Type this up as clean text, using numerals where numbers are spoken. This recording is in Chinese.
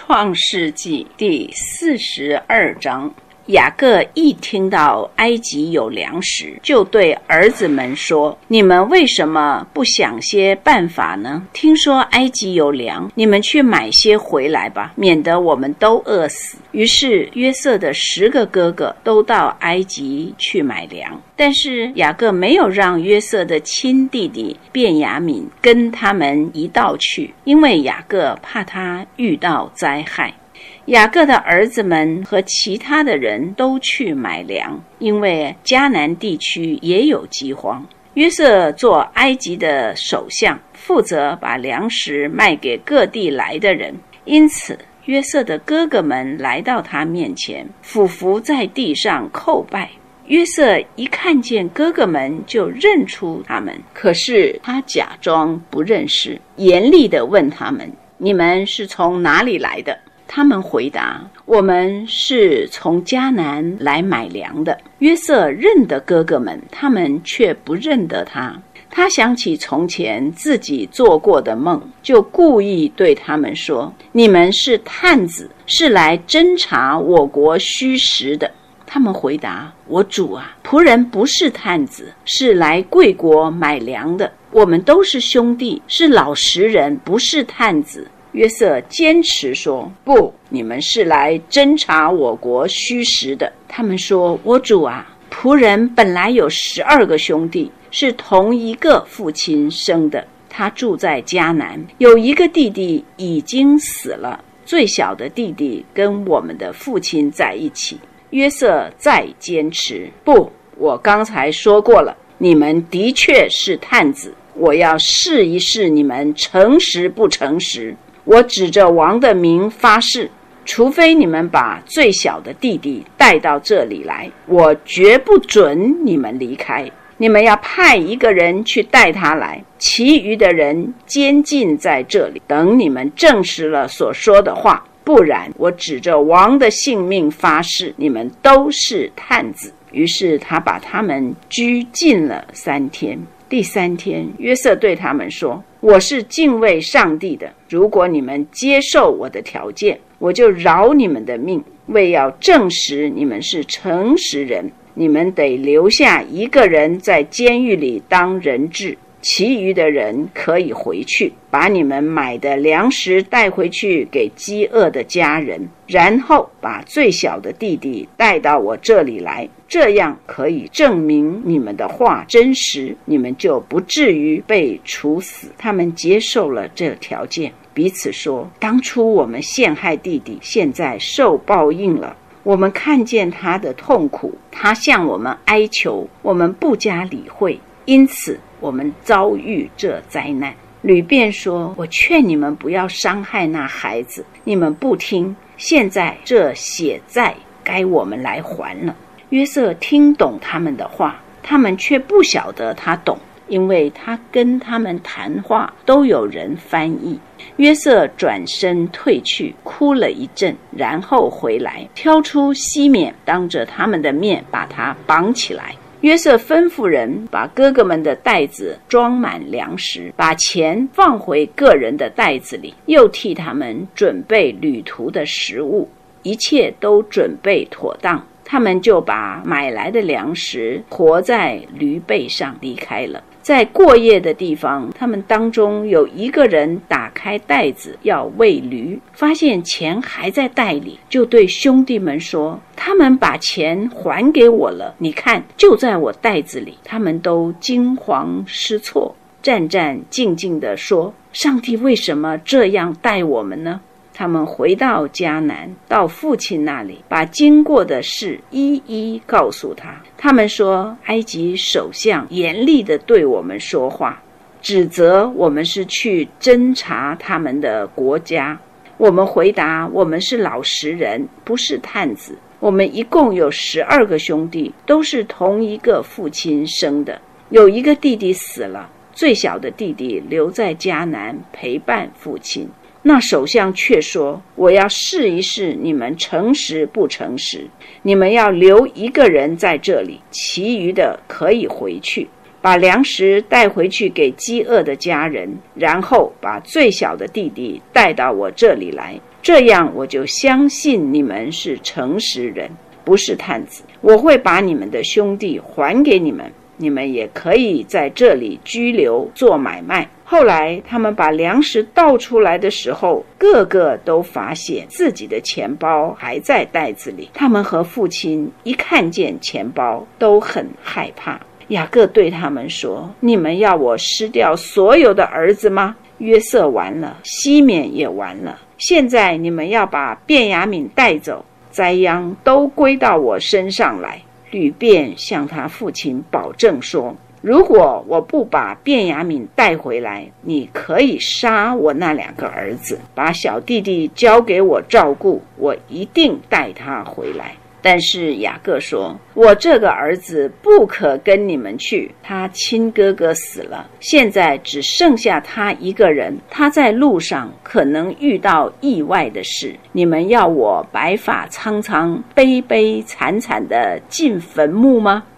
创世纪第42章，雅各一听到埃及有粮食，就对儿子们说：你们为什么不想些办法呢？听说埃及有粮，你们去买些回来吧，免得我们都饿死。于是约瑟的10个哥哥都到埃及去买粮，但是雅各没有让约瑟的亲弟弟便雅悯跟他们一道去，因为雅各怕他遇到灾害。雅各的儿子们和其他的人都去买粮，因为迦南地区也有饥荒。约瑟做埃及的首相，负责把粮食卖给各地来的人。因此约瑟的哥哥们来到他面前，俯伏在地上叩拜。约瑟一看见哥哥们就认出他们，可是他假装不认识，严厉地问他们：你们是从哪里来的？他们回答：我们是从迦南来买粮的。约瑟认得哥哥们，他们却不认得他。他想起从前自己做过的梦，就故意对他们说：你们是探子，是来侦查我国虚实的。他们回答：我主啊，仆人不是探子，是来贵国买粮的。我们都是兄弟，是老实人，不是探子。约瑟坚持说：不，你们是来侦查我国虚实的。他们说：我主啊，仆人本来有12个兄弟，是同一个父亲生的。他住在迦南，有一个弟弟已经死了，最小的弟弟跟我们的父亲在一起。约瑟再坚持：不，我刚才说过了，你们的确是探子，我要试一试你们诚实不诚实。我指着王的名发誓，除非你们把最小的弟弟带到这里来，我绝不准你们离开。你们要派一个人去带他来，其余的人监禁在这里，等你们证实了所说的话，不然我指着王的性命发誓，你们都是探子。于是他把他们拘禁了3天。第3天，约瑟对他们说：我是敬畏上帝的，如果你们接受我的条件，我就饶你们的命。为要证实你们是诚实人，你们得留下一个人在监狱里当人质，其余的人可以回去，把你们买的粮食带回去给饥饿的家人，然后把最小的弟弟带到我这里来，这样可以证明你们的话真实，你们就不至于被处死。他们接受了这条件，彼此说：当初我们陷害弟弟，现在受报应了。我们看见他的痛苦，他向我们哀求，我们不加理会，因此我们遭遇这灾难。吕便说：我劝你们不要伤害那孩子，你们不听，现在这血债该我们来还了。约瑟听懂他们的话，他们却不晓得他懂，因为他跟他们谈话都有人翻译。约瑟转身退去，哭了一阵，然后回来，挑出西缅，当着他们的面把他绑起来。约瑟吩咐人把哥哥们的袋子装满粮食，把钱放回个人的袋子里，又替他们准备旅途的食物，一切都准备妥当。他们就把买来的粮食驮在驴背上离开了。在过夜的地方，他们当中有一个人打开袋子要喂驴，发现钱还在袋里，就对兄弟们说：他们把钱还给我了，你看就在我袋子里。他们都惊慌失措，战战兢兢地说：上帝为什么这样待我们呢？他们回到迦南，到父亲那里，把经过的事一一告诉他。他们说：埃及首相严厉地对我们说话，指责我们是去侦查他们的国家。我们回答：我们是老实人，不是探子。我们一共有12个兄弟，都是同一个父亲生的。有一个弟弟死了，最小的弟弟留在迦南陪伴父亲。那首相却说：我要试一试你们诚实不诚实，你们要留一个人在这里，其余的可以回去，把粮食带回去给饥饿的家人，然后把最小的弟弟带到我这里来， 这样我就相信你们是诚实人，不是探子。我会把你们的兄弟还给你们，你们也可以在这里居留做买卖。后来他们把粮食倒出来的时候，个个都发现自己的钱包还在袋子里。他们和父亲一看见钱包，都很害怕。雅各对他们说：你们要我失掉所有的儿子吗？约瑟完了，西缅也完了，现在你们要把便雅悯带走，灾殃都归到我身上来。吕便向他父亲保证说：如果我不把便雅悯带回来，你可以杀我那2个儿子，把小弟弟交给我照顾，我一定带他回来。但是雅各说：我这个儿子不可跟你们去，他亲哥哥死了，现在只剩下他一个人，他在路上可能遇到意外的事，你们要我白发苍苍、悲悲惨惨的进坟墓吗？